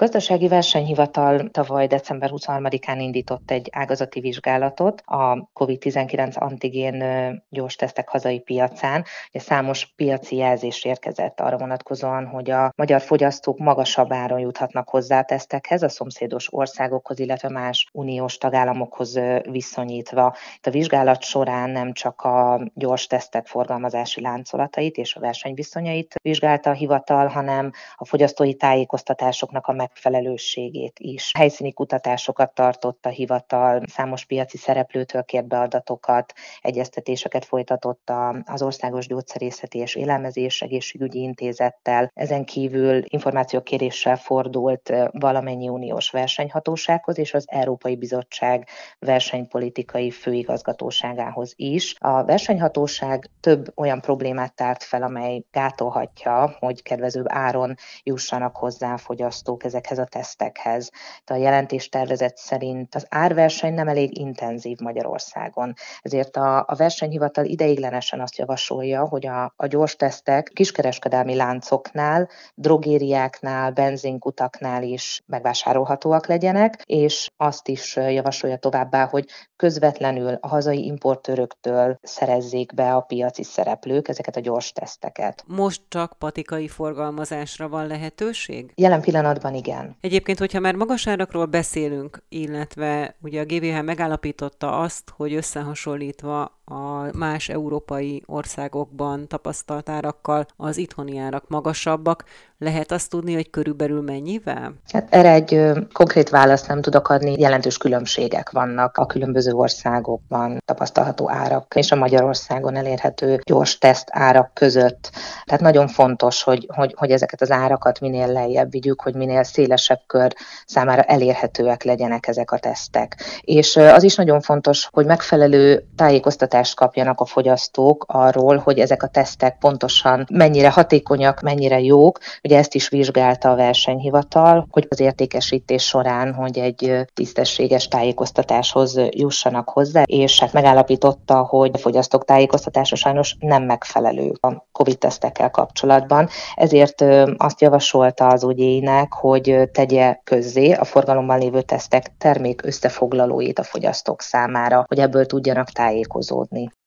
Gazdasági Versenyhivatal tavaly december 23-án indított egy ágazati vizsgálatot a COVID-19 antigén gyors tesztek hazai piacán. Ugye számos piaci jelzés érkezett arra vonatkozóan, hogy a magyar fogyasztók magasabb áron juthatnak hozzá a tesztekhez, a szomszédos országokhoz, illetve más uniós tagállamokhoz viszonyítva. Itt a vizsgálat során nem csak a gyors tesztek forgalmazási láncolatait és a versenyviszonyait vizsgálta a hivatal, hanem a fogyasztói tájékoztatásoknak a megfelelőségét is. Helyszíni kutatásokat tartott a hivatal, számos piaci szereplőtől kért be adatokat, egyeztetéseket folytatott az Országos Gyógyszerészeti és Élelmezés Egészségügyi Intézettel. Ezen kívül információkéréssel fordult valamennyi uniós versenyhatósághoz és az Európai Bizottság versenypolitikai főigazgatóságához is. A versenyhatóság több olyan problémát tárt fel, amely gátolhatja, hogy kedvezőbb áron jussanak hozzá a fogyasztók ezekhez a tesztekhez. A jelentéstervezet szerint az árverseny nem elég intenzív Magyarországon. Ezért a versenyhivatal ideiglenesen azt javasolja, hogy a gyors tesztek kiskereskedelmi láncoknál, drogériáknál, benzinkutaknál is megvásárolhatóak legyenek, és azt is javasolja továbbá, hogy közvetlenül a hazai importőröktől szerezzék be a piaci szereplők ezeket a gyors teszteket. Most csak patikai forgalmazásra van lehetőség? Jelen pillanatban igen. Egyébként, hogyha már magas árakról beszélünk, illetve ugye a GVH megállapította azt, hogy összehasonlítva a más európai országokban tapasztalt árakkal az itthoni árak magasabbak, lehet azt tudni, hogy körülbelül mennyivel? Hát erre egy konkrét választ nem tudok adni, jelentős különbségek vannak a különböző országokban tapasztalható árak és a Magyarországon elérhető gyors teszt árak között. Tehát nagyon fontos, hogy ezeket az árakat minél lejjebb vigyük, hogy minél szélesebb kör számára elérhetőek legyenek ezek a tesztek. És az is nagyon fontos, hogy megfelelő tájékoztatást kapjanak a fogyasztók arról, hogy ezek a tesztek pontosan mennyire hatékonyak, mennyire jók. Ugye ezt is vizsgálta a versenyhivatal, hogy az értékesítés során, hogy egy tisztességes tájékoztatáshoz jussanak hozzá, és hát megállapította, hogy a fogyasztók tájékoztatása sajnos nem megfelelő a COVID-tesztekkel kapcsolatban. Ezért azt javasolta az ügyének, hogy tegye közzé a forgalomban lévő tesztek termék összefoglalóit a fogyasztók számára, hogy ebből tudjanak tájékozódni.